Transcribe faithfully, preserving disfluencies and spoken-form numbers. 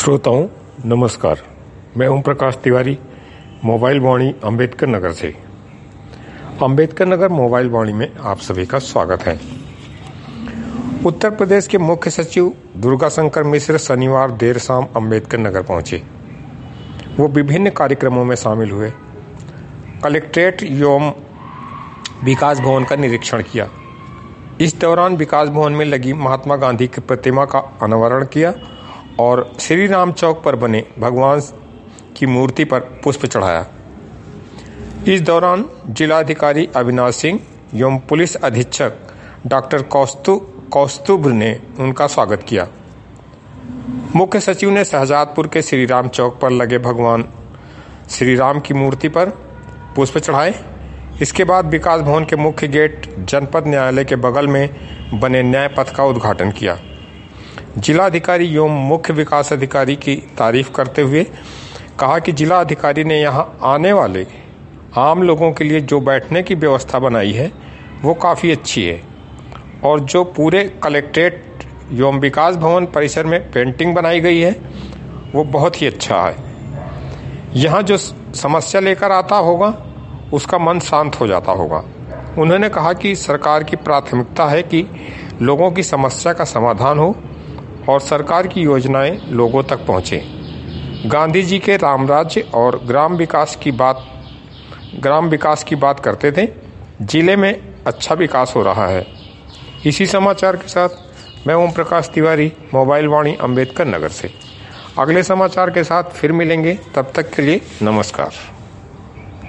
श्रोताओं नमस्कार। मैं ओम प्रकाश तिवारी मोबाइल वाणी अंबेडकर नगर से। अंबेडकर नगर मोबाइल वाणी में आप सभी का स्वागत है। उत्तर प्रदेश के मुख्य सचिव दुर्गा शंकर मिश्र शनिवार देर शाम अंबेडकर नगर पहुंचे। वो विभिन्न कार्यक्रमों में शामिल हुए। कलेक्ट्रेट एवं विकास भवन का निरीक्षण किया। इस दौरान विकास भवन में लगी महात्मा गांधी की प्रतिमा का अनावरण किया और श्री राम चौक पर बने भगवान की मूर्ति पर पुष्प चढ़ाया। इस दौरान जिलाधिकारी अविनाश सिंह एवं पुलिस अधीक्षक डॉक्टर कौस्तु कौस्तुभ ने उनका स्वागत किया। मुख्य सचिव ने शहजादपुर के श्री राम चौक पर लगे भगवान श्री राम की मूर्ति पर पुष्प चढ़ाए। इसके बाद विकास भवन के मुख्य गेट जनपद न्यायालय के बगल में बने न्याय पथ का उद्घाटन किया। जिलाधिकारी एवं मुख्य विकास अधिकारी की तारीफ करते हुए कहा कि जिला अधिकारी ने यहां आने वाले आम लोगों के लिए जो बैठने की व्यवस्था बनाई है वो काफ़ी अच्छी है और जो पूरे कलेक्ट्रेट एवं विकास भवन परिसर में पेंटिंग बनाई गई है वो बहुत ही अच्छा है। यहाँ जो समस्या लेकर आता होगा उसका मन शांत हो जाता होगा। उन्होंने कहा कि सरकार की प्राथमिकता है कि लोगों की समस्या का समाधान हो और सरकार की योजनाएं लोगों तक पहुंचे। गांधी जी के राम राज्य और ग्राम विकास की बात ग्राम विकास की बात करते थे। जिले में अच्छा विकास हो रहा है। इसी समाचार के साथ मैं ओम प्रकाश तिवारी मोबाइल वाणी अंबेडकर नगर से। अगले समाचार के साथ फिर मिलेंगे, तब तक के लिए नमस्कार।